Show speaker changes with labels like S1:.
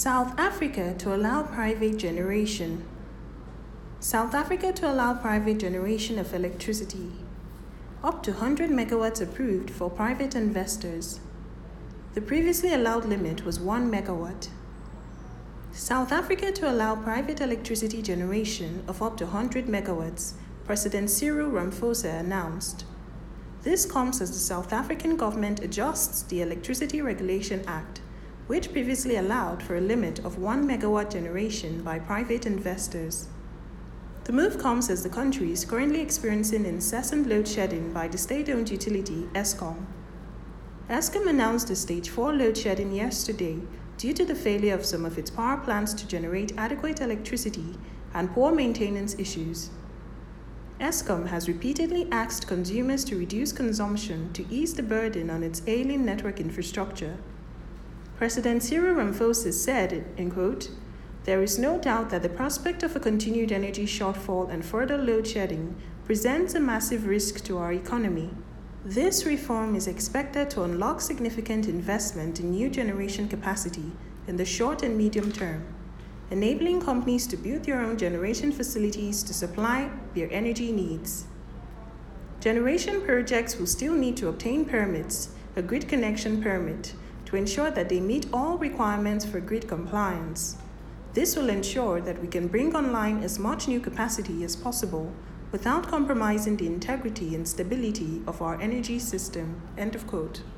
S1: South Africa to allow private generation. South Africa to allow private generation of electricity. Up to 100 megawatts approved for private investors. The previously allowed limit was 1 megawatt. South Africa to allow private electricity generation of up to 100 megawatts, President Cyril Ramaphosa announced. This comes as the South African government adjusts the Electricity Regulation Act, which previously allowed for a limit of 1 megawatt generation by private investors. The move comes as the country is currently experiencing incessant load shedding by the state-owned utility Eskom. Eskom announced a stage 4 load shedding yesterday due to the failure of some of its power plants to generate adequate electricity and poor maintenance issues. Eskom has repeatedly asked consumers to reduce consumption to ease the burden on its ailing network infrastructure. President Cyril Ramaphosa said, in quote, "There is no doubt that the prospect of a continued energy shortfall and further load shedding presents a massive risk to our economy. This reform is expected to unlock significant investment in new generation capacity in the short and medium term, enabling companies to build their own generation facilities to supply their energy needs. Generation projects will still need to obtain permits, a grid connection permit, to ensure that they meet all requirements for grid compliance. This will ensure that we can bring online as much new capacity as possible without compromising the integrity and stability of our energy system." End of quote.